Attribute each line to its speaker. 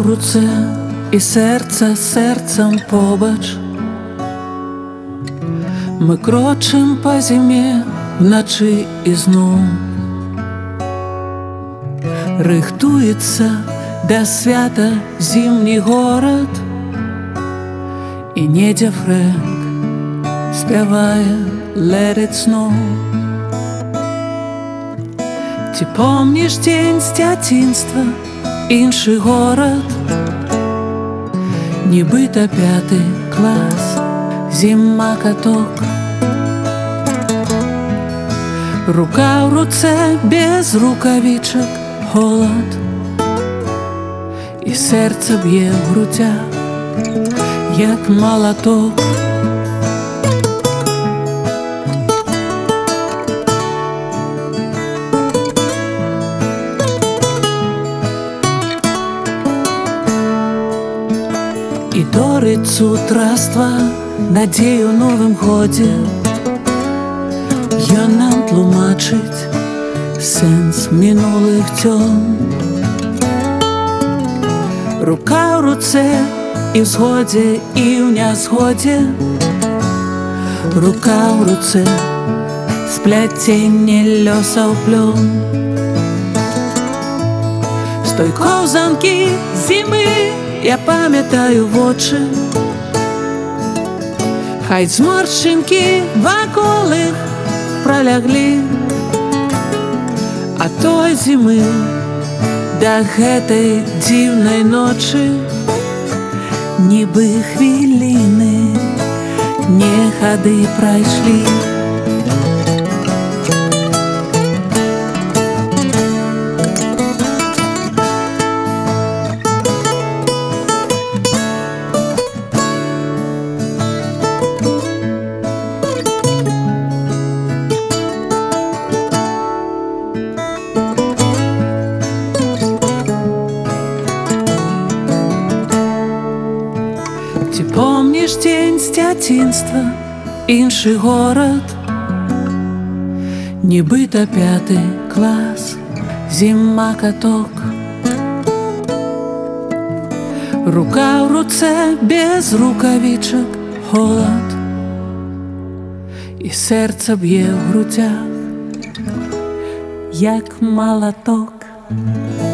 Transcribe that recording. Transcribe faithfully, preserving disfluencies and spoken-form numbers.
Speaker 1: руце і серце серцем побач. Ми крочим по зимі вночі і знов. Рихтується до свята зимній город, і недя Френк співає «Let it snow». Ти помніш день з дитинства, інший город, нібито п'ятий клас, зима каток. Рука в руце без рукавичок, холод, і серце б'є в грудях, як молоток. І дорить цутраства надію новим годі. Я нам тлумачить сенс минулих тьом. Рука в руце і в згоді, і в незгоді. Рука в руце сплетіння льоса в пльон. Стой ковзанки зими я пам'ятаю в очі. Хай зморщинки вокруг їх пролягли, а той зими до гэтай дивної ночі ніби хвилини, не ходи пройшли. Ти помніш день з дитинства, інший город, нібито п'ятий клас, зима каток. Рука в руце без рукавичок, холод, і серце б'є в грудях, як молоток.